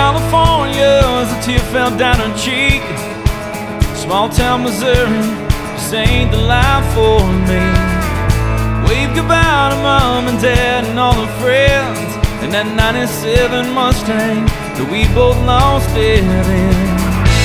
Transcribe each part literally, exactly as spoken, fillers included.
California as a tear fell down her cheek. Small town Missouri, this ain't the life for me. Wave goodbye to mom and dad and all her friends, and that ninety-seven Mustang that we both lost it in.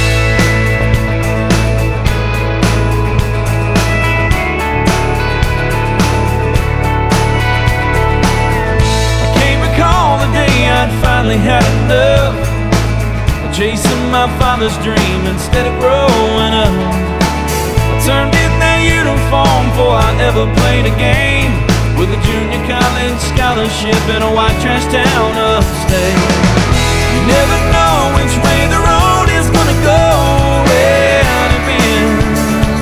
I'd finally had enough of chasing my father's dream instead of growing up. I turned in that uniform before I ever played a game, with a junior college scholarship in a white trash town upstate. You never know which way the road is gonna go when it bends.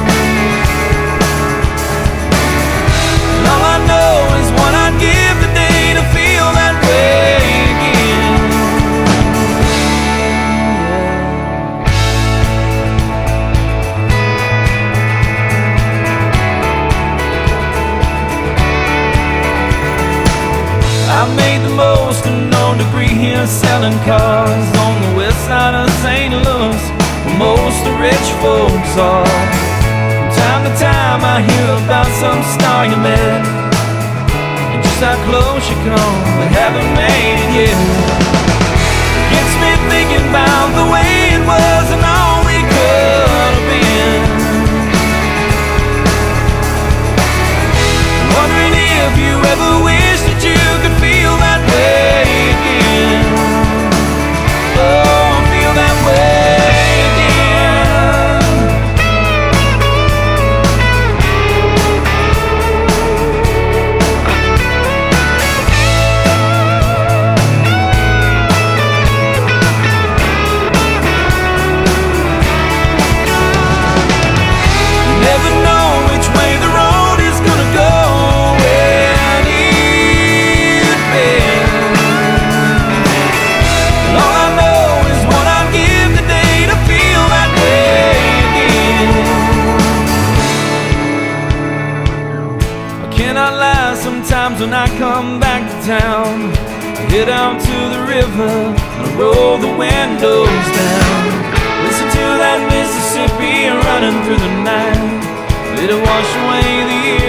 And all I know is what I'd give today to feel that way. I made the most of no degree here selling cars on the west side of Saint Louis, where most of the rich folks are. From time to time I hear about some star you met, and just how close you come, but haven't made it yet. Gets me thinking about the way it was and all we could have been. Wondering if you ever wish that you could feel that way again. Oh, feel that way again. You never know which way the road is gonna go. Sometimes when I come back to town, I head out to the river and I roll the windows down. Listen to that Mississippi running through the night. Let it wash away the years.